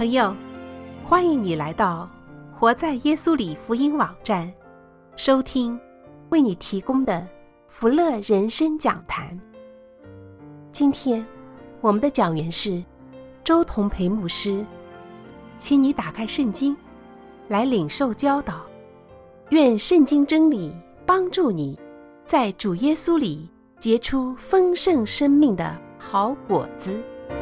朋友，欢迎你来到活在耶稣里福音网站，收听为你提供的福乐人生讲坛。今天我们的讲员是周同培牧师，请你打开圣经来领受教导，愿圣经真理帮助你在主耶稣里结出丰盛生命的好果子。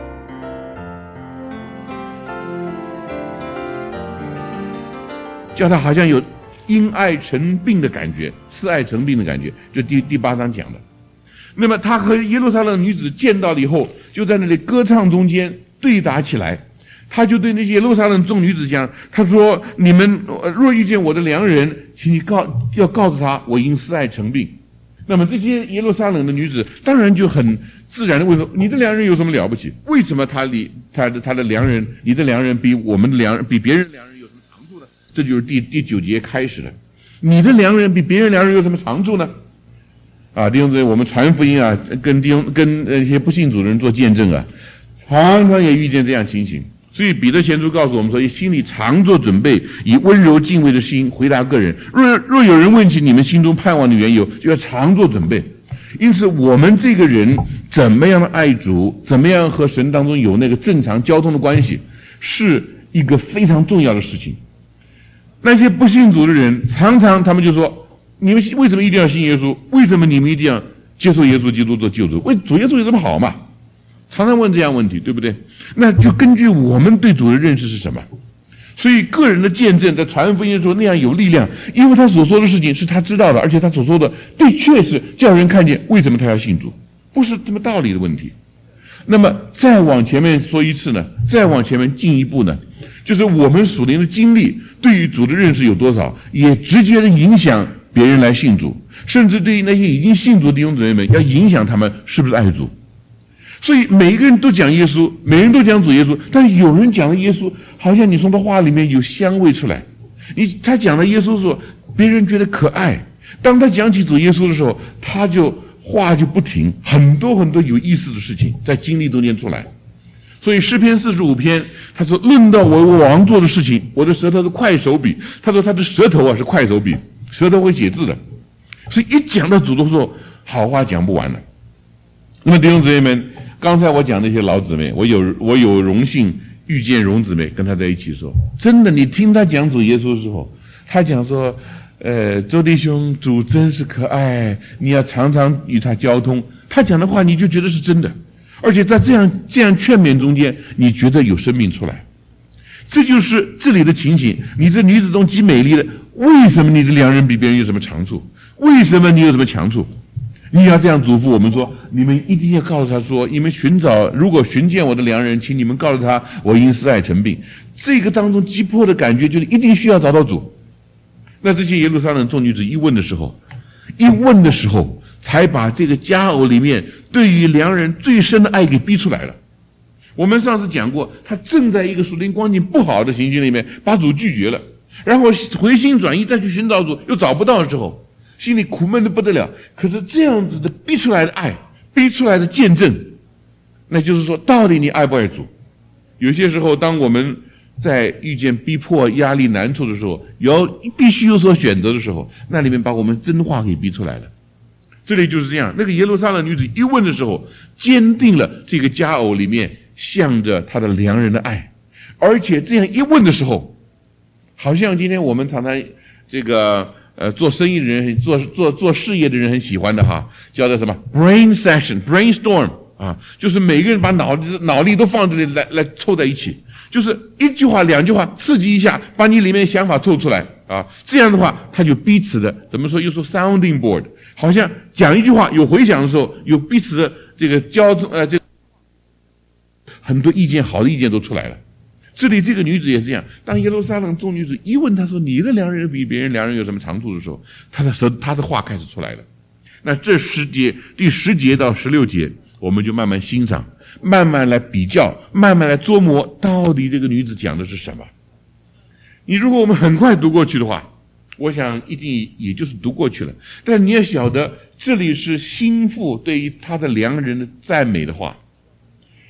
叫他好像有因爱成病的感觉，思爱成病的感觉，就第8章讲的。那么他和耶路撒冷女子见到了以后，就在那里歌唱中间对打起来。他就对那些耶路撒冷众女子讲，他说：你们若遇见我的良人，请你要告诉他，我因思爱成病。那么这些耶路撒冷的女子当然就很自然的问说：你的良人有什么了不起？为什么他的良人，你的良人比我们的良人，比别人良人有什么长处呢？这就是第9节开始了。你的良人比别人良人有什么长处呢？弟兄姊妹，我们传福音跟那些不信主的人做见证常常也遇见这样情形。所以彼得前书告诉我们说，心里常做准备，以温柔敬畏的心回答个人。若有人问起你们心中盼望的缘由，就要常做准备。因此我们这个人怎么样的爱主，怎么样和神当中有那个正常交通的关系，是一个非常重要的事情。那些不信主的人常常他们就说，你们为什么一定要信耶稣？为什么你们一定要接受耶稣基督做救主？为主耶稣有什么好嘛？常常问这样问题，对不对？那就根据我们对主的认识是什么。所以个人的见证在传福音的时候那样有力量，因为他所说的事情是他知道的，而且他所说的的确是叫人看见为什么他要信主，不是这么道理的问题。那么再往前面说一次呢，再往前面进一步呢，就是我们属灵的经历对于主的认识有多少，也直接的影响别人来信主，甚至对于那些已经信主的弟兄姊妹们，要影响他们是不是爱主。所以每一个人都讲耶稣，每个人都讲主耶稣，但是有人讲的耶稣好像你从他话里面有香味出来，他讲的耶稣的时候别人觉得可爱，当他讲起主耶稣的时候，他就话就不停，很多很多有意思的事情在经历中间出来。所以诗篇45篇他说，论到我王做的事情，我的舌头是快手笔。他说他的舌头是快手笔，舌头会写字的。所以一讲到主的时候，好话讲不完了。那么弟兄姊妹们，刚才我讲那些老姊妹，我有荣幸遇见荣姊妹，跟她在一起说，真的，你听她讲主耶稣的时候，她讲说，周弟兄，主真是可爱，你要常常与他交通。她讲的话你就觉得是真的，而且在这样劝勉中间，你觉得有生命出来。这就是这里的情形。你这女子中极美丽的，为什么你的良人比别人有什么长处？为什么你有什么强处？你要这样嘱咐我们说，你们一定要告诉他说，你们如果寻见我的良人，请你们告诉他，我因思爱成病。这个当中急迫的感觉就是一定需要找到主。那这些耶路撒冷众女子一问的时候，才把这个佳偶里面对于良人最深的爱给逼出来了。我们上次讲过，他正在一个属灵光景不好的情形里面把主拒绝了，然后回心转意再去寻找主，又找不到之后，心里苦闷的不得了。可是这样子的逼出来的爱，逼出来的见证，那就是说到底你爱不爱主。有些时候当我们在遇见逼迫压力难处的时候，必须有所选择的时候，那里面把我们真话给逼出来了。这里就是这样，那个耶路撒冷女子一问的时候，坚定了这个佳偶里面向着他的良人的爱。而且这样一问的时候，好像今天我们常常这个做生意的人，做事业的人很喜欢的叫做什么 brain session brainstorm 就是每个人把脑力都放这里来凑在一起，就是一句话两句话刺激一下，把你里面想法透出来这样的话他就彼此的怎么说，又说 sounding board， 好像讲一句话有回响的时候，有彼此的这个很多意见，好的意见都出来了。这里这个女子也是这样，当耶路撒冷众女子一问她说，你的良人比别人良人有什么长处的时候，她的话开始出来了。那这第10节到16节，我们就慢慢欣赏，慢慢来比较，慢慢来琢磨，到底这个女子讲的是什么。如果我们很快读过去的话，我想一定也就是读过去了。但你要晓得，这里是心腹对于他的良人的赞美的话。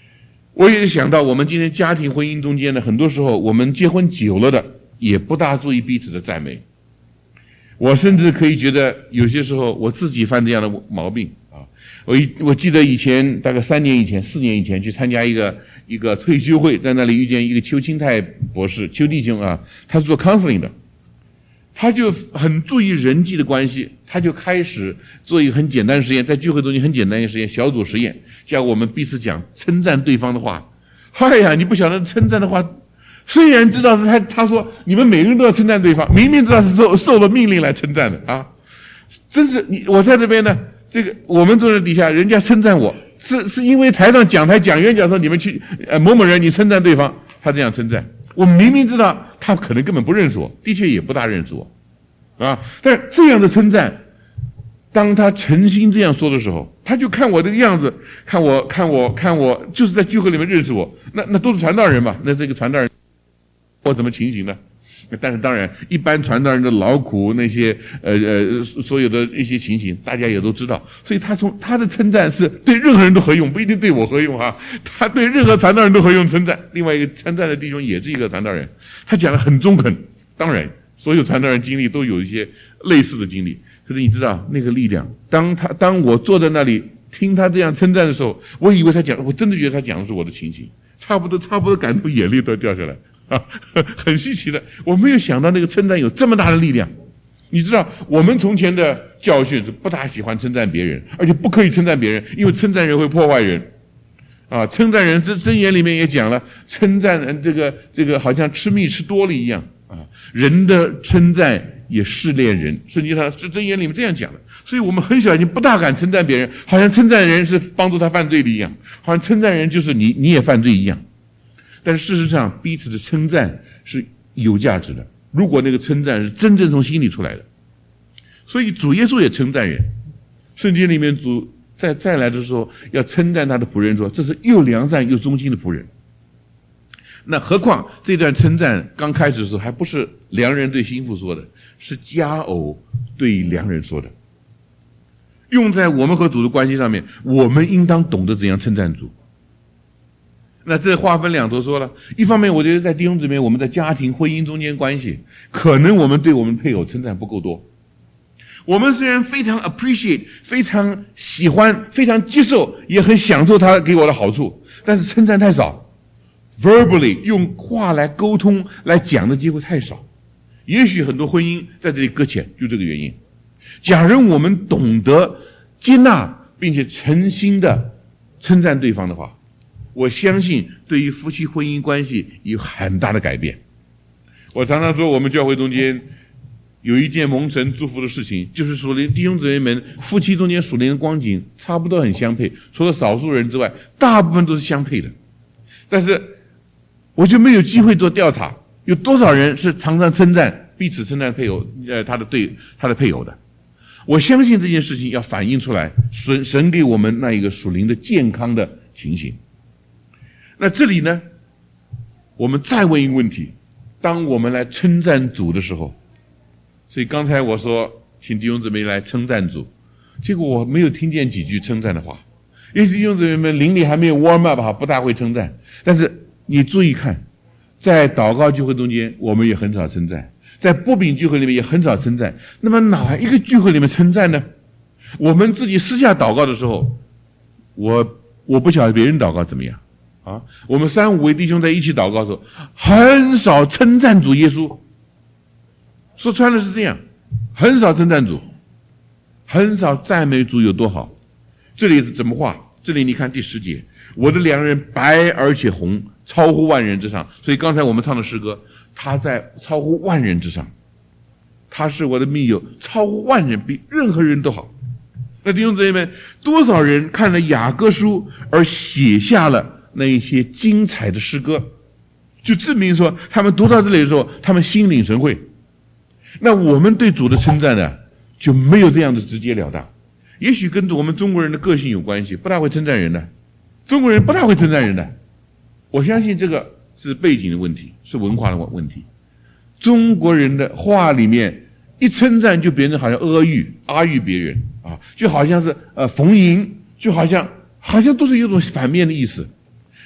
我也想到我们今天家庭婚姻中间呢，很多时候我们结婚久了的也不大注意彼此的赞美。我甚至可以觉得有些时候我自己犯这样的毛病啊。我记得以前大概4年以前去参加一个退休会，在那里遇见一个邱清泰博士，邱弟兄啊，他是做 counseling 的，他就很注意人际的关系，他就开始做一个很简单的实验，在聚会中间很简单的实验，小组实验，叫我们彼此讲称赞对方的话。哎呀，你不晓得称赞的话，虽然知道是他说你们每个人都要称赞对方，明明知道是受了命令来称赞的啊，真是我在这边呢，这个我们坐在底下，人家称赞我，是因为台上讲台讲员讲说你们去某某人你称赞对方，他这样称赞。我明明知道他可能根本不认识我，的确也不大认识我啊，但是这样的称赞，当他诚心这样说的时候，他就看我这个样子，看我就是在聚会里面认识我，那都是传道人嘛，那这个传道人我怎么情形呢？但是当然一般传道人的劳苦，那些所有的一些情形大家也都知道，所以他的称赞是对任何人都合用，不一定对我合用啊，他对任何传道人都合用称赞。另外一个称赞的弟兄也是一个传道人，他讲得很中肯，当然所有传道人经历都有一些类似的经历，可是你知道那个力量，当我坐在那里听他这样称赞的时候，我以为我真的觉得他讲的是我的情形，差不多感动眼泪都掉下来啊，很稀奇的，我没有想到那个称赞有这么大的力量。你知道我们从前的教训是不大喜欢称赞别人，而且不可以称赞别人，因为称赞人会破坏人啊。称赞人箴言里面也讲了，称赞人这个好像吃蜜吃多了一样啊，人的称赞也试炼人，实际上是箴言里面这样讲的。所以我们很小已经不大敢称赞别人，好像称赞人是帮助他犯罪的一样，好像称赞人就是你也犯罪一样。但是事实上彼此的称赞是有价值的，如果那个称赞是真正从心里出来的。所以主耶稣也称赞人，圣经里面主再来的时候要称赞他的仆人说，这是又良善又忠心的仆人。那何况这段称赞刚开始的时候还不是良人对心腹说的，是佳偶对良人说的。用在我们和主的关系上面，我们应当懂得怎样称赞主。那这话分两头说了，一方面我觉得在弟兄姊妹我们在家庭婚姻中间关系，可能我们对我们配偶称赞不够多。我们虽然非常 appreciate， 非常喜欢，非常接受，也很享受他给我的好处，但是称赞太少， verbally 用话来沟通来讲的机会太少。也许很多婚姻在这里搁浅，就这个原因。假如我们懂得接纳并且诚心的称赞对方的话，我相信对于夫妻婚姻关系有很大的改变。我常常说我们教会中间有一件蒙神祝福的事情，就是属灵弟兄姊妹们夫妻中间属灵的光景差不多很相配，除了少数人之外，大部分都是相配的。但是我就没有机会做调查，有多少人是常常称赞彼此称赞配偶他的配偶的。我相信这件事情要反映出来神给我们那一个属灵的健康的情形。那这里呢，我们再问一个问题，当我们来称赞主的时候，所以刚才我说请弟兄姊妹来称赞主，结果我没有听见几句称赞的话，因为弟兄姊妹们灵里还没有 warm up 不大会称赞。但是你注意看，在祷告聚会中间我们也很少称赞，在波饼聚会里面也很少称赞。那么哪一个聚会里面称赞呢？我们自己私下祷告的时候，我不晓得别人祷告怎么样啊，我们3-5位弟兄在一起祷告的时候，很少称赞主耶稣。说穿了是这样，很少称赞主，很少赞美主有多好。这里怎么画？这里你看第10节，我的良人白而且红，超乎万人之上。所以刚才我们唱的诗歌，他在超乎万人之上，他是我的密友，超乎万人，比任何人都好。那弟兄姊妹们，多少人看了雅歌书而写下了那一些精彩的诗歌，就证明说他们读到这里的时候，他们心领神会。那我们对主的称赞呢，就没有这样的直截了当。也许跟我们中国人的个性有关系，不大会称赞人的。中国人不大会称赞人的，我相信这个是背景的问题，是文化的问题。中国人的话里面一称赞就别人好像阿谀别人啊，就好像是逢迎，就好像都是有种反面的意思。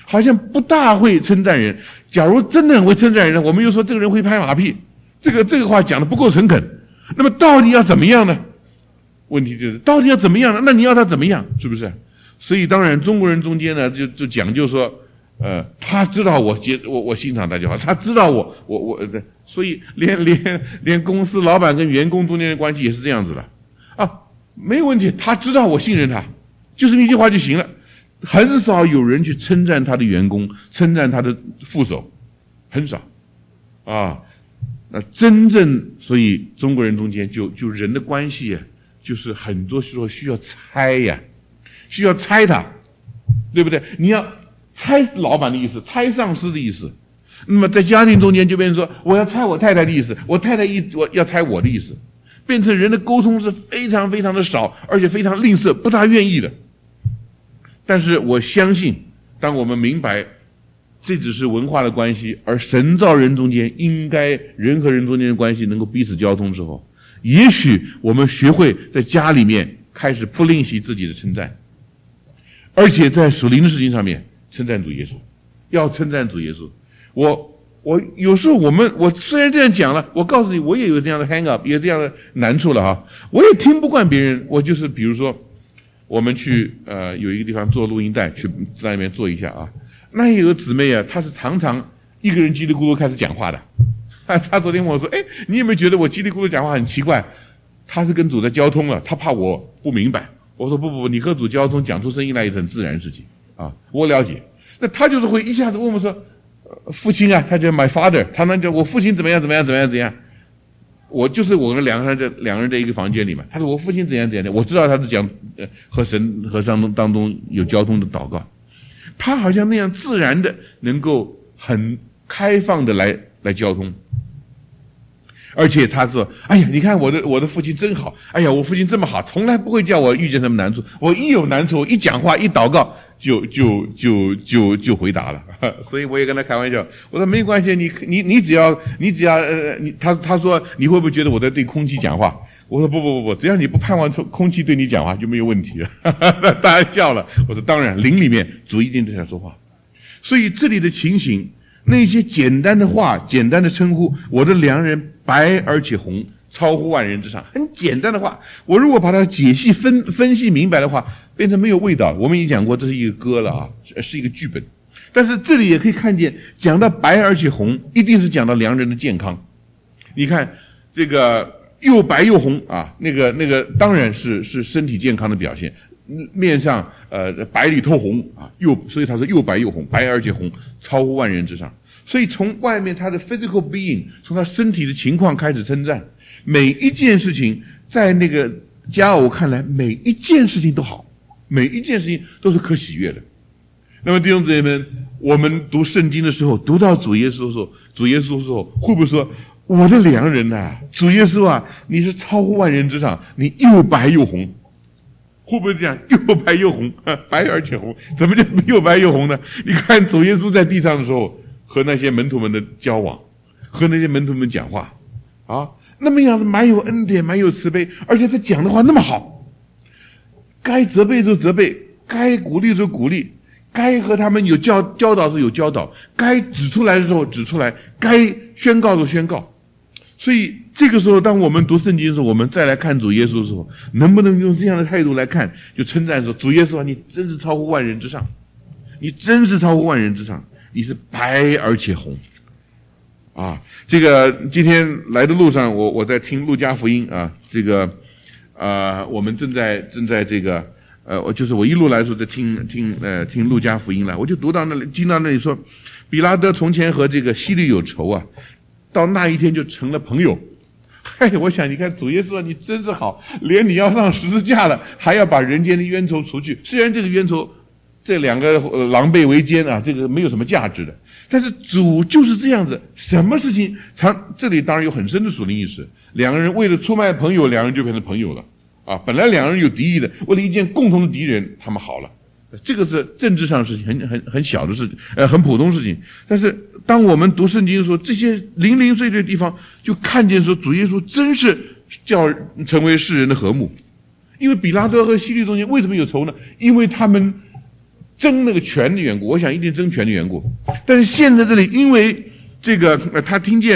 好像不大会称赞人。假如真的很会称赞人，我们又说这个人会拍马屁，这个话讲的不够诚恳。那么到底要怎么样呢？问题就是到底要怎么样呢？那你要他怎么样，是不是？所以当然中国人中间呢，就讲究说，他知道我欣赏他就好，他知道我所以连公司老板跟员工中间的关系也是这样子的啊，没有问题，他知道我信任他，就这么一句话就行了。很少有人去称赞他的员工，称赞他的副手，很少啊。那真正所以中国人中间就人的关系啊，就是很多时候需要猜呀，需要猜他，对不对？你要猜老板的意思，猜上司的意思。那么在家庭中间就变成说，我要猜我太太的意思，我太太我要猜我的意思，变成人的沟通是非常非常的少，而且非常吝啬，不大愿意的。但是我相信，当我们明白这只是文化的关系，而神造人中间应该人和人中间的关系能够彼此交通之后，也许我们学会在家里面开始不吝惜自己的称赞，而且在属灵的事情上面称赞主耶稣，要称赞主耶稣。我有时候我虽然这样讲了，我告诉你，我也有这样的 hang up， 也有这样的难处了哈。我也听不惯别人，我就是比如说，我们去有一个地方做录音带，去在那边做一下啊。那有个姊妹啊，她是常常一个人叽里咕噜开始讲话的。她昨天问我说：“哎，你有没有觉得我叽里咕噜讲话很奇怪？”她是跟主在交通了，她怕我不明白。我说：“不，你和主交通讲出声音来也是很自然的事情啊，我了解。”那她就是会一下子问我说：“父亲啊，他叫 my father， 常常叫我父亲怎么样。”我就是我们两个人在一个房间里嘛。他说我父亲怎样，我知道他是讲和神和上当中有交通的祷告。他好像那样自然的能够很开放的来交通。而且他说：“哎呀，你看我的父亲真好，哎呀，我父亲这么好，从来不会叫我遇见什么难处。我一有难处，我一讲话一祷告，就回答了。”所以我也跟他开玩笑，我说没关系，你只要他说你会不会觉得我在对空气讲话？我说不，只要你不盼望空气对你讲话就没有问题了。大家笑了。我说当然，灵里面主一定对他说话。所以这里的情形，那些简单的话，简单的称呼，我的良人白而且红，超乎万人之上，很简单的话，我如果把它解析分析明白的话，变成没有味道。我们也讲过，这是一个歌了啊，是一个剧本。但是这里也可以看见，讲到白而且红，一定是讲到良人的健康。你看这个又白又红啊，那个当然是身体健康的表现。面上白里透红啊，所以他说又白又红，白而且红，超乎万人之上。所以从外面他的 physical being， 从他身体的情况开始称赞。每一件事情在那个佳偶看来，每一件事情都好，每一件事情都是可喜悦的。那么弟兄姊妹们，我们读圣经的时候，读到主耶稣的时候，会不会说我的良人啊，主耶稣啊，你是超乎万人之上，你又白又红？会不会这样？又白又红，白而且红，怎么叫又白又红呢？你看主耶稣在地上的时候，和那些门徒们的交往，和那些门徒们讲话啊，那么样子蛮有恩典，蛮有慈悲，而且他讲的话那么好，该责备就责备，该鼓励就鼓励，该和他们有教导时有教导，该指出来的时候指出来，该宣告就宣告。所以这个时候，当我们读圣经的时候，我们再来看主耶稣的时候，能不能用这样的态度来看，就称赞说：主耶稣啊，你真是超乎万人之上，你真是超乎万人之上，你是白而且红啊！这个今天来的路上，我在听路加福音啊，这个我们正在这个就是我一路来的时候在听路加福音了，我就读到那里，听到那里说，比拉多从前和这个希律有仇啊，到那一天就成了朋友。嘿，我想你看主耶稣，你真是好，连你要上十字架了，还要把人间的冤仇除去。虽然这个冤仇，这两个狼狈为奸啊，这个没有什么价值的，但是主就是这样子，什么事情这里当然有很深的属灵意识。两个人为了出卖朋友，两人就变成朋友了啊！本来两人有敌意的，为了一件共同的敌人，他们好了。这个是政治上的事情，很小的事情，很普通的事情。但是当我们读圣经的时候，这些零零碎碎的地方，就看见说主耶稣真是叫成为世人的和睦。因为比拉多和希律中间为什么有仇呢？因为他们争那个权的缘故，我想一定争权的缘故。但是现在这里，因为这个他听见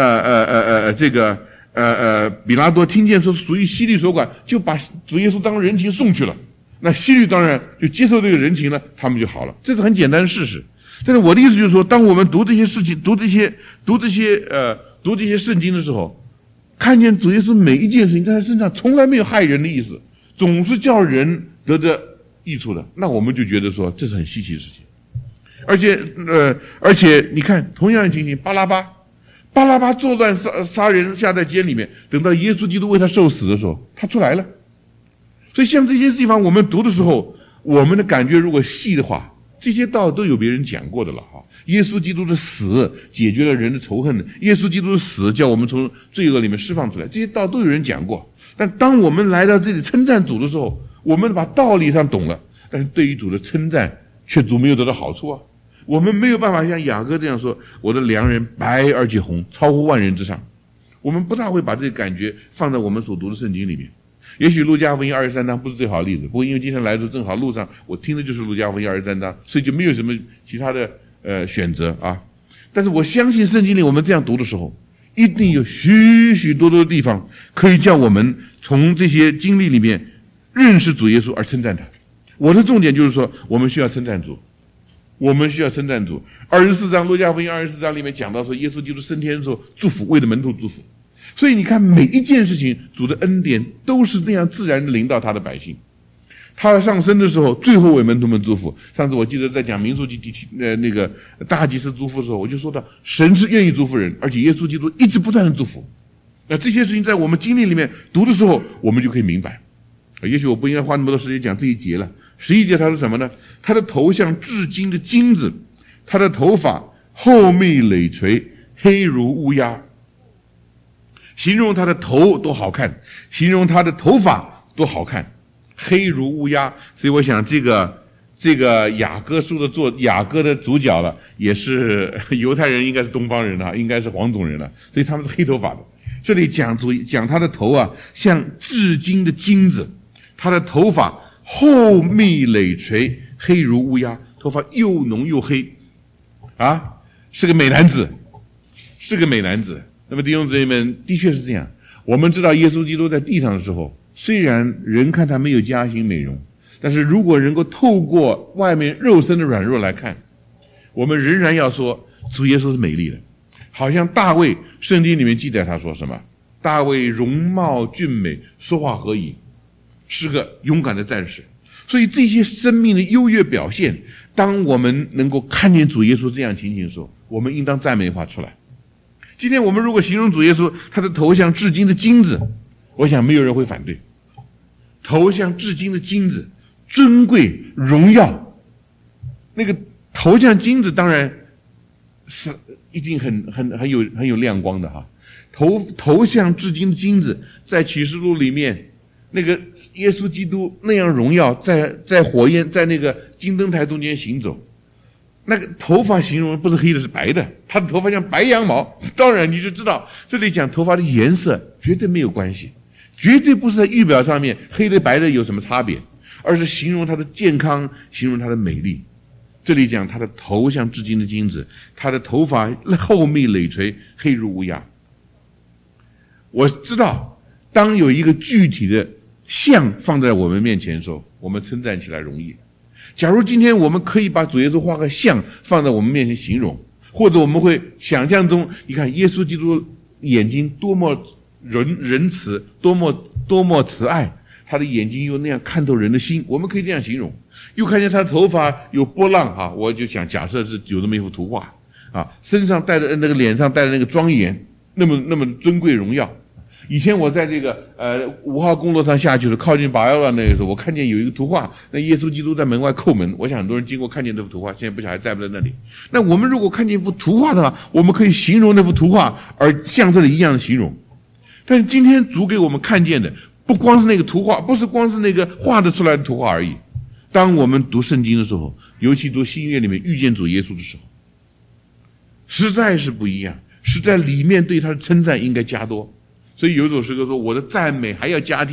比拉多听见说属于希律所管，就把主耶稣当人情送去了。那希律当然就接受这个人情了，他们就好了，这是很简单的事实。但是我的意思就是说，当我们读这些事情、读这些圣经的时候，看见主耶稣每一件事情在他身上从来没有害人的意思，总是叫人得着益处的，那我们就觉得说这是很稀奇的事情。而且你看，同样的情形，巴拉巴作乱杀人下在监里面，等到耶稣基督为他受死的时候，他出来了。所以像这些地方我们读的时候，我们的感觉如果细的话，这些道都有别人讲过的了哈。耶稣基督的死解决了人的仇恨，耶稣基督的死叫我们从罪恶里面释放出来，这些道都有人讲过。但当我们来到这里称赞主的时候，我们把道理上懂了，但是对于主的称赞却主没有得到好处啊。我们没有办法像雅各这样说，我的良人白而且红，超乎万人之上。我们不大会把这个感觉放在我们所读的圣经里面。也许路加福音23章不是最好的例子，不过因为今天来的正好路上我听的就是路加福音23章，所以就没有什么其他的选择啊。但是我相信圣经里我们这样读的时候，一定有许许多多的地方可以叫我们从这些经历里面认识主耶稣而称赞他。我的重点就是说，我们需要称赞主，我们需要称赞主。24章路加福音24章里面讲到说，耶稣基督升天的时候祝福，为了门徒祝福。所以你看，每一件事情主的恩典都是那样自然的临到他的百姓。他上升的时候，最后为门徒们祝福。上次我记得在讲民数记那个大祭司祝福的时候，我就说到神是愿意祝福人，而且耶稣基督一直不断的祝福。那这些事情在我们经历里面读的时候，我们就可以明白。也许我不应该花那么多时间讲这一节了。11节他说什么呢？他的头像至金的金子，他的头发厚密累垂，黑如乌鸦。形容他的头多好看，形容他的头发多好看，黑如乌鸦。所以我想这个雅歌书的雅歌的主角了，也是犹太人，应该是东方人啊，应该是黄种人了，所以他们是黑头发的。这里讲他的头啊，像至金的金子，他的头发厚密累垂，黑如乌鸦，头发又浓又黑啊，是个美男子，是个美男子。那么弟兄姊妹们，的确是这样。我们知道耶稣基督在地上的时候，虽然人看他没有加型美容，但是如果能够透过外面肉身的软弱来看，我们仍然要说主耶稣是美丽的。好像大卫，圣经里面记载他说什么？大卫容貌俊美，说话和宜，是个勇敢的战士。所以这些生命的优越表现，当我们能够看见主耶稣这样情形的时候，我们应当赞美他出来。今天我们如果形容主耶稣他的头像至金的金子，我想没有人会反对。头像至金的金子，尊贵荣耀，那个头像金子当然是一定很有亮光的哈。头像至金的金子，在启示录里面，那个耶稣基督那样荣耀，在火焰在那个金灯台中间行走。那个头发形容不是黑的，是白的，他的头发像白羊毛。当然你就知道这里讲头发的颜色绝对没有关系，绝对不是在预表上面黑的白的有什么差别，而是形容他的健康，形容他的美丽。这里讲他的头像至金的金子，他的头发厚密累垂，黑如乌鸦。我知道当有一个具体的像放在我们面前的时候，我们称赞起来容易。假如今天我们可以把主耶稣画个像放在我们面前形容，或者我们会想象中，你看耶稣基督眼睛多么仁慈，多么慈爱，他的眼睛又那样看透人的心，我们可以这样形容。又看见他的头发有波浪啊，我就想假设是有这么一幅图画啊，身上带着那个脸上带着那个庄严，那么尊贵荣耀。以前我在这个5号公路上下去的，靠近巴尔那个时候，我看见有一个图画，那耶稣基督在门外叩门。我想很多人经过看见这幅图画，现在不晓得还在不在那里。那我们如果看见一幅图画的话，我们可以形容那幅图画，而像这里一样的形容。但是今天主给我们看见的，不光是那个图画，不是光是那个画得出来的图画而已。当我们读圣经的时候，尤其读新约里面遇见主耶稣的时候，实在是不一样，实在里面对他的称赞应该加多。所以有一首诗歌说，我的赞美还要加添，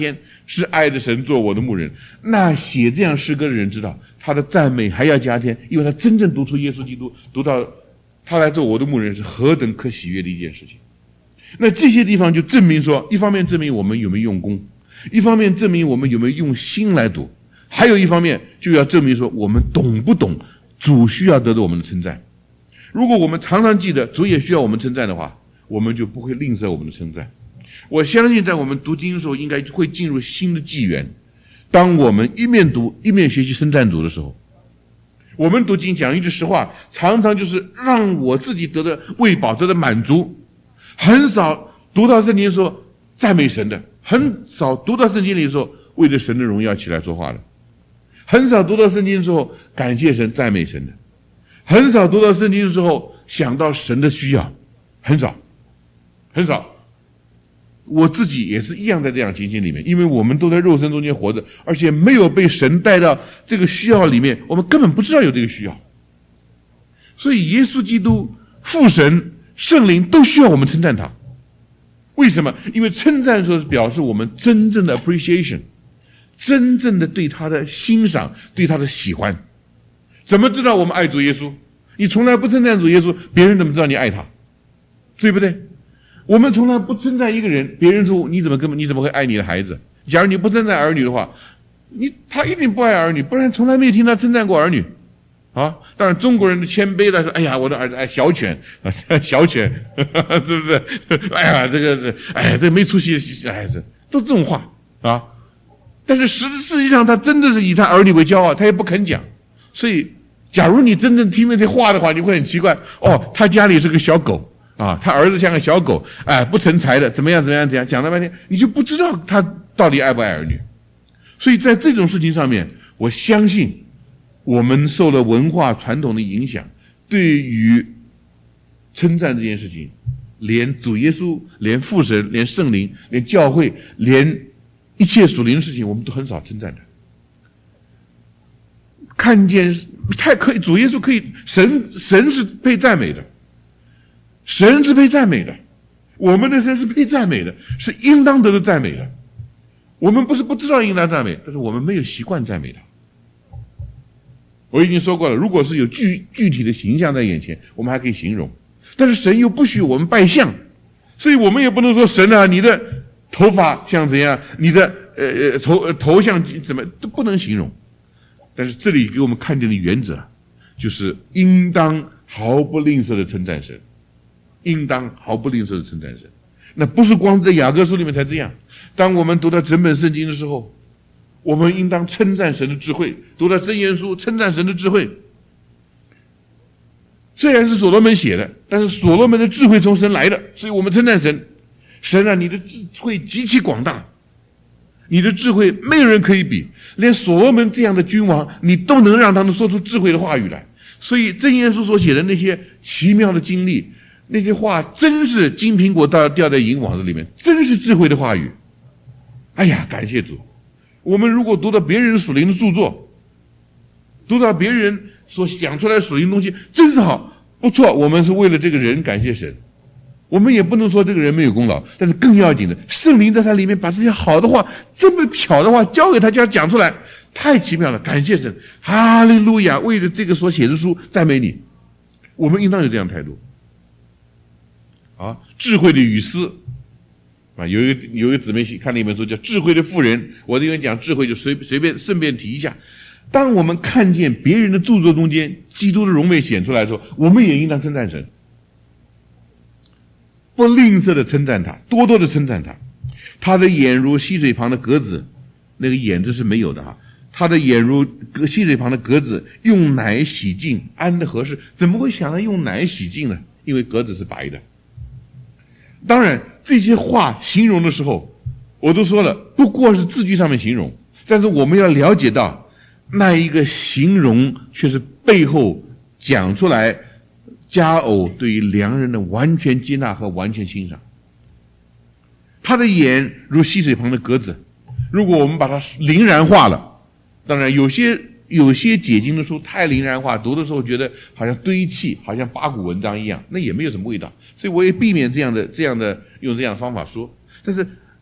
是爱的神做我的牧人。那写这样诗歌的人知道，他的赞美还要加添，因为他真正读出耶稣基督，读到他来做我的牧人是何等可喜悦的一件事情。那这些地方就证明说，一方面证明我们有没有用功，一方面证明我们有没有用心来读，还有一方面就要证明说我们懂不懂主需要得到我们的称赞。如果我们常常记得主也需要我们称赞的话，我们就不会吝啬我们的称赞。我相信在我们读经的时候应该会进入新的纪元，当我们一面读一面学习称赞主的时候，我们读经讲一句实话，常常就是让我自己得的喂饱，得的满足，很少读到圣经的时候赞美神的，很少读到圣经里的时候为了神的荣耀起来说话的，很少读到圣经的时候感谢神赞美神的，很少读到圣经的时候想到神的需要，很少很少。我自己也是一样在这样情形里面，因为我们都在肉身中间活着，而且没有被神带到这个需要里面，我们根本不知道有这个需要。所以耶稣基督、父神、圣灵都需要我们称赞他。为什么？因为称赞说表示我们真正的 appreciation， 真正的对他的欣赏，对他的喜欢。怎么知道我们爱主耶稣？你从来不称赞主耶稣，别人怎么知道你爱他？对不对？我们从来不称赞一个人，别人说你怎么会爱你的孩子？假如你不称赞儿女的话，他一定不爱儿女，不然从来没有听他称赞过儿女啊。当然中国人的谦卑来说，哎呀，我的儿子爱小犬啊，小犬是不是？哎呀，这个是这个没出息的孩子，都这种话啊。但是实际上他真的是以他儿女为骄傲，他也不肯讲。所以假如你真正听那些话的话，你会很奇怪，哦，他家里是个小狗啊，他儿子像个小狗，不成才的，怎么样，讲了半天，你就不知道他到底爱不爱儿女。所以在这种事情上面，我相信我们受了文化传统的影响，对于称赞这件事情，连主耶稣、连父神、连圣灵、连教会、连一切属灵的事情，我们都很少称赞的。看见太可以，主耶稣可以，神是被赞美的。神是被赞美的，我们的神是被赞美的，是应当得的赞美的。我们不是不知道应当赞美，但是我们没有习惯赞美他。我已经说过了，如果是有具体的形象在眼前，我们还可以形容，但是神又不许我们拜相，所以我们也不能说神啊，你的头发像怎样，你的头像怎么，都不能形容。但是这里给我们看见的原则，就是应当毫不吝啬的称赞神。应当毫不吝啬的称赞神。那不是光在雅各书里面才这样，当我们读到整本圣经的时候，我们应当称赞神的智慧，读到箴言书称赞神的智慧。虽然是所罗门写的，但是所罗门的智慧从神来的，所以我们称赞神。神啊，你的智慧极其广大，你的智慧没有人可以比，连所罗门这样的君王，你都能让他们说出智慧的话语来。所以箴言书所写的那些奇妙的经历，那些话真是金苹果掉在银网子里面，真是智慧的话语。哎呀，感谢主！我们如果读到别人属灵的著作，读到别人所讲出来的属灵的东西，真是好，不错，我们是为了这个人感谢神。我们也不能说这个人没有功劳，但是更要紧的，圣灵在他里面把这些好的话，这么巧的话交给他，叫他讲出来，太奇妙了，感谢神，哈利路亚！为了这个所写的书赞美你，我们应当有这样的态度。智慧的语思有一个姊妹看了一本书叫《智慧的妇人》，我这边讲智慧就随便顺便提一下。当我们看见别人的著作中间基督的荣美显出来的时候，我们也应当称赞神，不吝啬的称赞他，多多的称赞他。他的眼如溪水旁的鸽子，那个眼字是没有的哈。他的眼如溪水旁的鸽子，用奶洗净，安得合适。怎么会想到用奶洗净呢？因为鸽子是白的。当然这些话形容的时候，我都说了，不过是字句上面形容，但是我们要了解到那一个形容却是背后讲出来佳偶对于良人的完全接纳和完全欣赏。他的眼如溪水旁的鸽子，如果我们把它凌然化了，当然有些解经的书太凌然化，读的时候觉得好像堆砌，好像八股文章一样，那也没有什么味道。所以我也避免这样的用这样的方法说。但是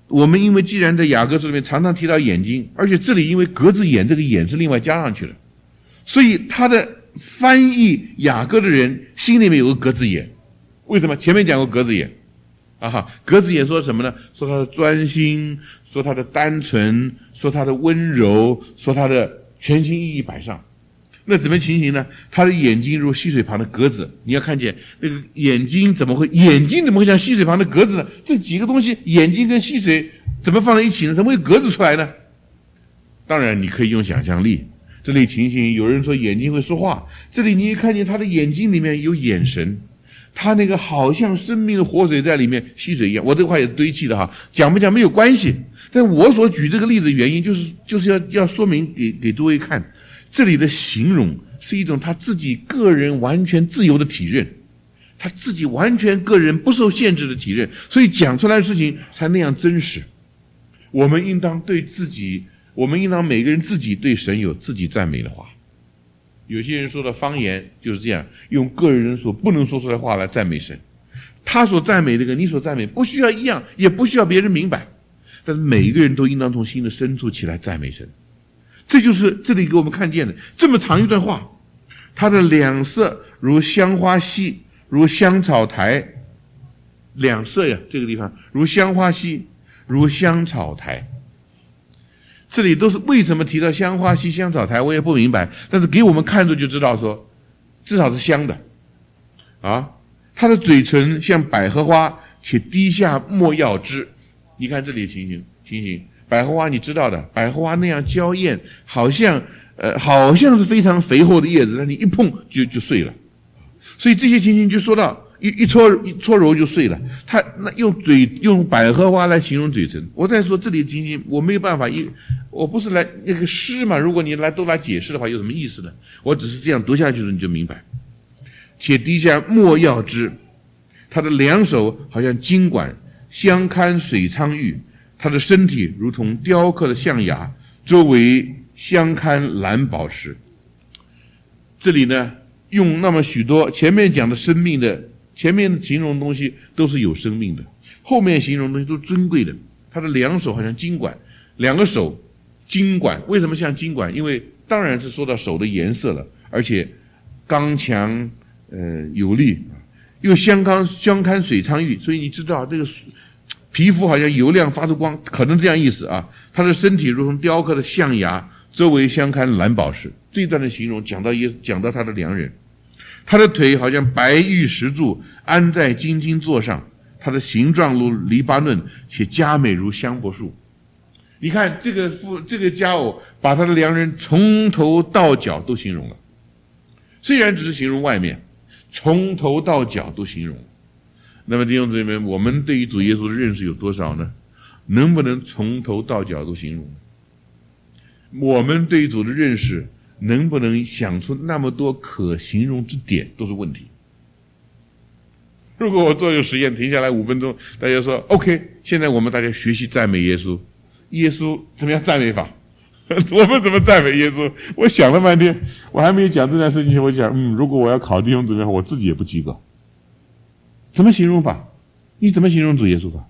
我们因为既然在雅各书里面常常提到眼睛，而且这里因为格子眼，这个眼是另外加上去的，所以他的翻译雅各的人心里面有个格子眼。为什么？前面讲过格子眼格子眼说什么呢？说他的专心，说他的单纯，说他的温柔，说他的全心意义摆上。那怎么情形呢？他的眼睛如溪水旁的格子，你要看见那个眼睛怎么会像溪水旁的格子呢？这几个东西，眼睛跟溪水怎么放在一起呢？怎么会格子出来呢？当然你可以用想象力。这类情形，有人说眼睛会说话，这里你也看见他的眼睛里面有眼神，他那个好像生命的活水在里面，溪水一样。我这话也是堆砌的讲不讲没有关系，但我所举这个例子的原因就是要说明给诸位看，这里的形容是一种他自己个人完全自由的体认，他自己完全个人不受限制的体认，所以讲出来的事情才那样真实。我们应当每个人自己对神有自己赞美的话。有些人说的方言就是这样，用个人所不能说出来的话来赞美神。他所赞美的跟你所赞美不需要一样，也不需要别人明白，但是每一个人都应当从心的深处起来赞美神。这就是这里给我们看见的这么长一段话，它的两色如香花溪，如香草台。两色呀，这个地方如香花溪，如香草台。这里都是为什么提到香花溪、香草台，我也不明白，但是给我们看着就知道说，至少是香的他的嘴唇像百合花，且滴下没药汁。你看这里情形，百合花你知道的，百合花那样娇艳，好像是非常肥厚的叶子，但你一碰就碎了。所以这些情形就说到一搓揉就碎了。他那用百合花来形容嘴唇。我再说这里的情形，我没有办法我不是来那个诗嘛，如果你都来解释的话，有什么意思呢？我只是这样读下去的，你就明白。且滴下没药汁，他的两手好像金管，相看水苍玉，他的身体如同雕刻的象牙，周围相看蓝宝石。这里呢，用那么许多前面讲的生命的，前面的形容的东西都是有生命的，后面形容的东西都是尊贵的。他的两手好像金管，两个手金管，为什么像金管？因为当然是说到手的颜色了，而且刚强有力，又相看水苍玉，所以你知道这个皮肤好像油亮发出光，可能这样意思他的身体如同雕刻的象牙，周围相看蓝宝石。这一段的形容讲到他的良人，他的腿好像白玉石柱安在金金座上，他的形状如黎巴嫩，且佳美如香柏树。你看这个佳偶把他的良人从头到脚都形容了，虽然只是形容外面，从头到脚都形容。那么弟兄姊妹，我们对于主耶稣的认识有多少呢？能不能从头到脚都形容？我们对于主的认识能不能想出那么多可形容之点，都是问题。如果我做一个实验，停下来5分钟，大家说 OK， 现在我们大家学习赞美耶稣。耶稣怎么样赞美法？我们怎么赞美耶稣？我想了半天，我还没有讲这件事情，我想如果我要考弟兄姊妹，我自己也不及格。怎么形容法？你怎么形容主耶稣法？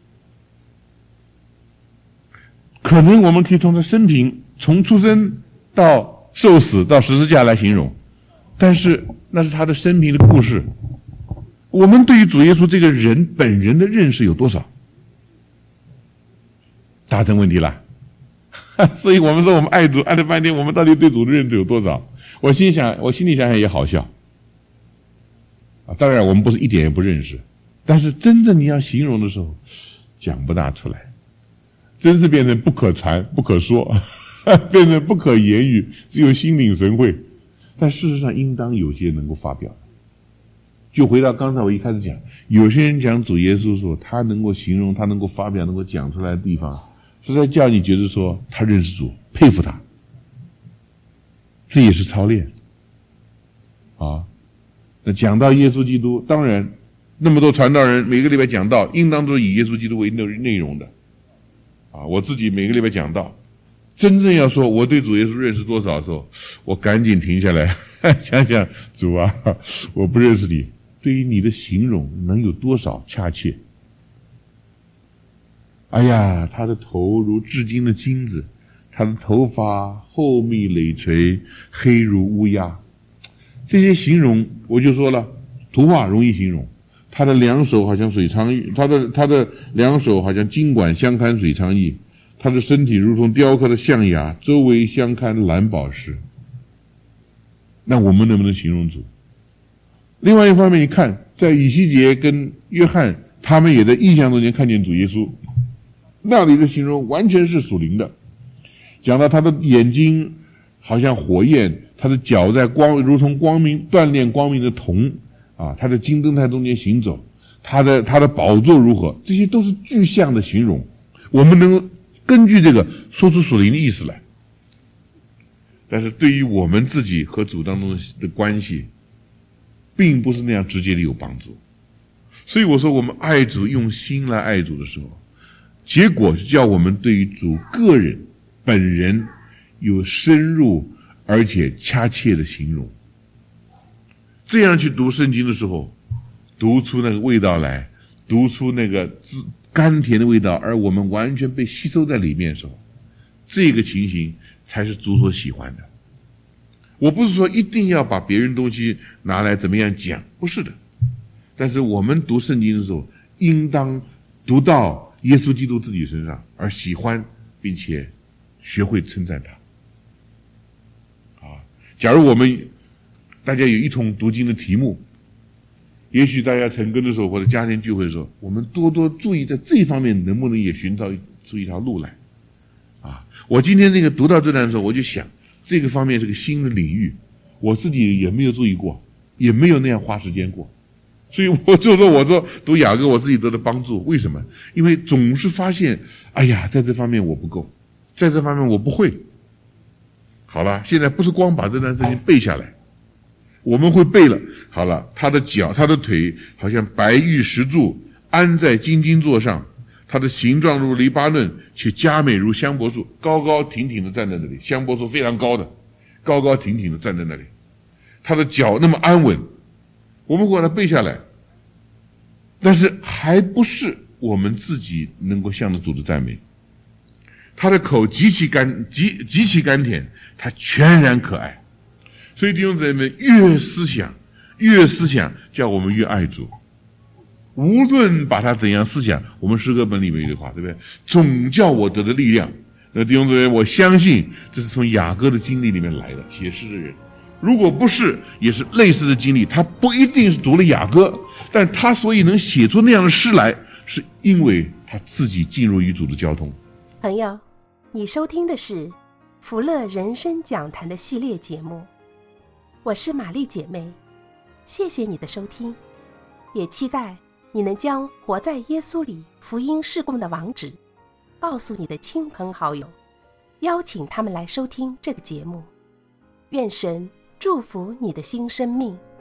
可能我们可以从他生平，从出生到受死到十字架来形容，但是那是他的生平的故事。我们对于主耶稣这个人本人的认识有多少？达成问题了。所以我们说我们爱主爱了半天，我们到底对主的认识有多少？我心里想想也好笑当然我们不是一点也不认识，但是真正你要形容的时候讲不大出来，真是变成不可传不可说变成不可言语，只有心领神会。但事实上应当有些能够发表。就回到刚才我一开始讲，有些人讲主耶稣说他能够形容，他能够发表，能够讲出来的地方，是在叫你觉得说他认识主，佩服他。这也是操练那讲到耶稣基督，当然那么多传道人每个礼拜讲道，应当都是以耶稣基督为内容的我自己每个礼拜讲道，真正要说我对主耶稣认识多少的时候，我赶紧停下来想想，主啊，我不认识你，对于你的形容能有多少恰切哎呀，他的头如至金的金子，他的头发厚密累垂，黑如乌鸦。这些形容我就说了，图画容易形容。他的两手好像水苍翼，他的两手好像金管相看水苍翼，他的身体如同雕刻的象牙，周围相看蓝宝石。那我们能不能形容主？另外一方面，你看，在以西结跟约翰，他们也在异象中间看见主耶稣，那里的形容完全是属灵的。讲到他的眼睛好像火焰，他的脚在如同光明锻炼光明的铜啊，他在金灯台中间行走，他的宝座如何，这些都是具象的形容。我们能根据这个说出属灵的意思来，但是对于我们自己和主当中的关系，并不是那样直接的有帮助。所以我说，我们爱主，用心来爱主的时候，结果是叫我们对于主个人本人有深入而且恰切的形容。这样去读圣经的时候，读出那个味道来，读出那个甘甜的味道，而我们完全被吸收在里面的时候，这个情形才是主所喜欢的。我不是说一定要把别人东西拿来怎么样讲，不是的。但是我们读圣经的时候，应当读到耶稣基督自己身上，而喜欢并且学会称赞他。假如大家有一同读经的题目，也许大家晨更的时候或者家庭聚会的时候，我们多多注意在这方面能不能也寻找出一条路来。我今天读到这段的时候，我就想这个方面是个新的领域，我自己也没有注意过，也没有那样花时间过。所以我说读雅各我自己得到帮助。为什么？因为总是发现，哎呀，在这方面我不够，在这方面我不会。好了，现在不是光把这段圣经背下来，我们会背了。好了，他的脚他的腿好像白玉石柱安在金金座上，他的形状如黎巴嫩，却佳美如香柏树，高高挺挺的站在那里。香柏树非常高的，高高挺挺的站在那里，他的脚那么安稳，我们会把它背下来。但是还不是我们自己能够向着主的赞美。他的口极其甘甜，他全然可爱。所以弟兄姊妹们，越思想叫我们越爱主。无论把它怎样思想，我们诗歌本里面有句话，对不对？总叫我得的力量。那弟兄姊妹，我相信这是从雅各的经历里面来的，写诗的人。如果不是，也是类似的经历。他不一定是读了雅歌，但他所以能写出那样的诗来，是因为他自己进入与主的交通。 朋友，你收听的是福乐人生讲坛的系列节目，我是玛丽姐妹，谢谢你的收听，也期待你能将活在耶稣里福音事工的网址告诉你的亲朋好友，邀请他们来收听这个节目。愿神祝福你的新生命。